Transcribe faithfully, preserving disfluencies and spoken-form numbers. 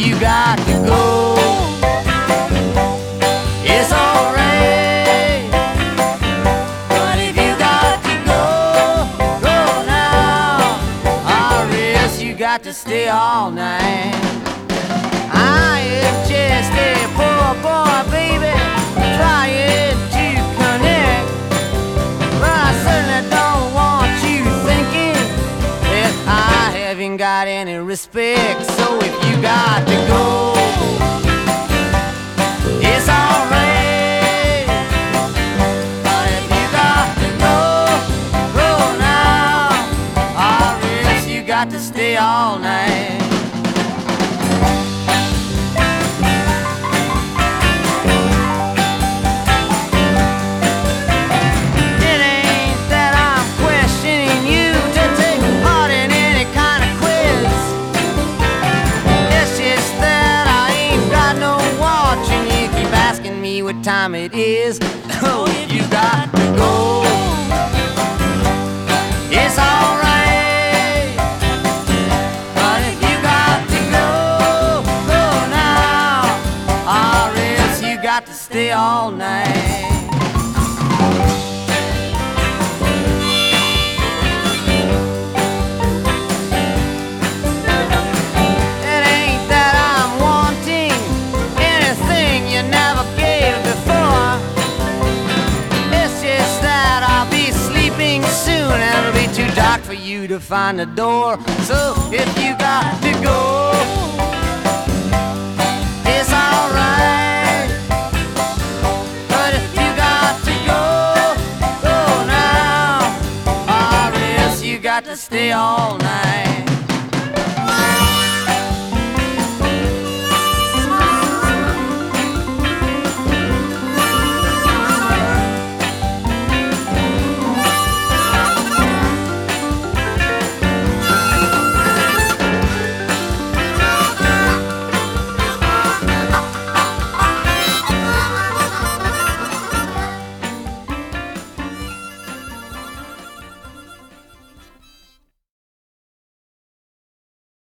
you got to go, it's alright. But if you got to go, go now, or else you got to stay all night. I am just a poor boy, baby, trying to connect, but I certainly don't want you thinking that I haven't got any respect. So if you got to go, it's alright. But if you got to go, go now, or else you got to stay all night. What time it is? Oh, you got to go, it's alright. But if you got to go, go now, or else you got to stay all night. For you to find a door. So if you got to go, it's alright. But if you got to go, go now, or else you got to stay all night.